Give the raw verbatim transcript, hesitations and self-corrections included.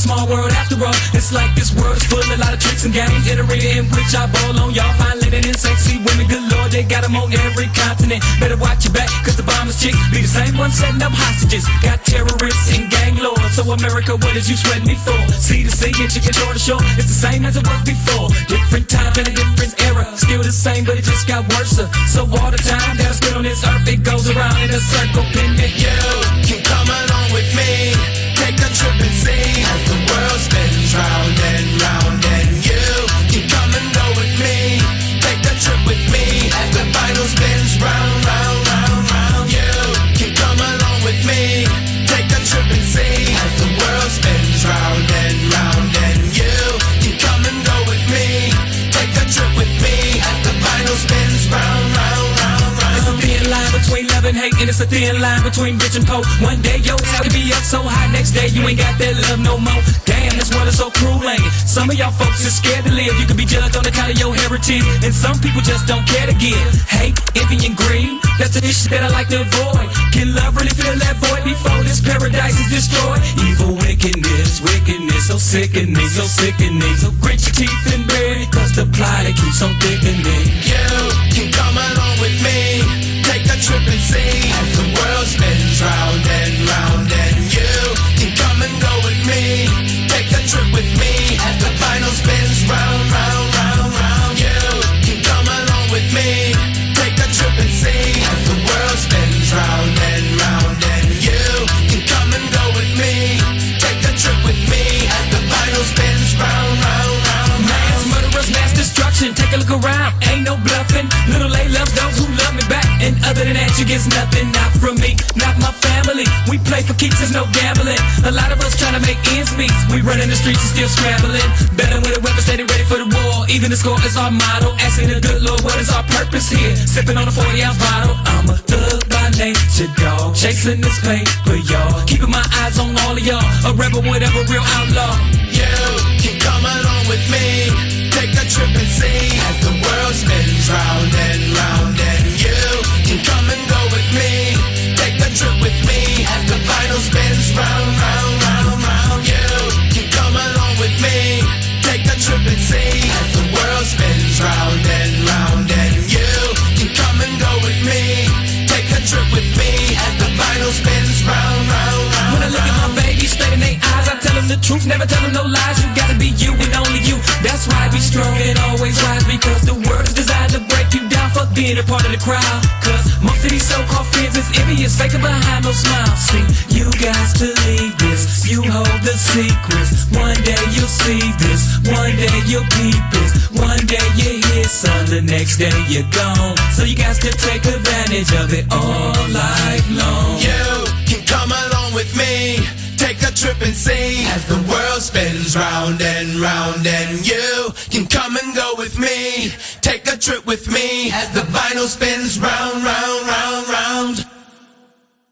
small world after all. It's like this world is full of a lot of tricks and games, iterated in which I ball on y'all. Fine linen and sexy women, good lord, they got them on every continent. Better watch your back, cause the bombers chicks be the same ones setting up hostages. Got terrorists and gang lords, so America, what is you sweating me for? Sea to sea and chicken shore to shore, it's the same as it was before. Different time and a different era, still the same, but it just got worse. So all the time that I spend on this earth, it goes around in a circle, pin it. You can come along with me, take a trip and see as the world spins round and round. And you can come and go with me, take a trip with me as the vinyl spins round, round, round, round. You can come along with me, take a trip and see as the world spins round and round. And you can come and go with me, take a trip with me as the vinyl spins round, round, round, round. It's a thin line between love and hate, and it's a thin line between rich and poor. One day your head could be up so high, next day you ain't got that love no more. Damn, this world is so cruel, ain't it? Some of y'all folks is scared to live. You could be judged on account of your heritage, and some people just don't care to give. Hate, envy, and greed, that's the issue that I like to avoid. Can love really fill that void before this paradise is destroyed? Evil wickedness, wickedness, so sickening, so sickening. So grit your teeth and bear it, cause the plot it keeps on thickening. You can come along with me, take a trip and see as the world spins round and round. And you can come and go with me, take a trip with me as the vinyl spins round, round, round, round. You can come along with me, take a trip and see as the world spins round and round. And you can come and go with me, take a trip with me as the vinyl spins round, round, round. Mass murderers, mass destruction, take a look around, ain't no bluffing. Little A loves those who love me back, and other than that you get nothing. Not from me, not my family. We play for keeps, there's no gambling. A lot of us trying to make ends meet. We running the streets and still scrambling. Better with a weapon, steady ready for the war. Even the score is our motto. Asking the good Lord, what is our purpose here? Sipping on a forty ounce bottle. I'm a thug by nature, dog. Chasing this paper, y'all. Keeping my eyes on all of y'all. A rebel, whatever, real outlaw. You can come along with me, take a trip and see as the world spins round and round. And you can come and go with me, take a trip with me as the vinyl spins round, round, round, round. You can come along with me, take a trip and see as the world spins round and round. And you can come and go with me, take a trip with me as the vinyl spins round, round, round. When I look at my baby straight in their eyes, I tell them the truth, never tell them no lies. You gotta be you and only you. That's why be strong and always wise, because the world is designed to break you down. Fuck being a part of the crowd, cause most of these so-called friends is envious, faking behind no smile. See, you got to leave this, you hold the secrets. One day you'll see this, one day you'll peep this, one day you hear some, the next day you're gone. So you got to take advantage of it all life long. You can come along with me, take a trip and see as the world spins round and round. And you can come and go with me, take a trip with me as the vinyl spins round, round.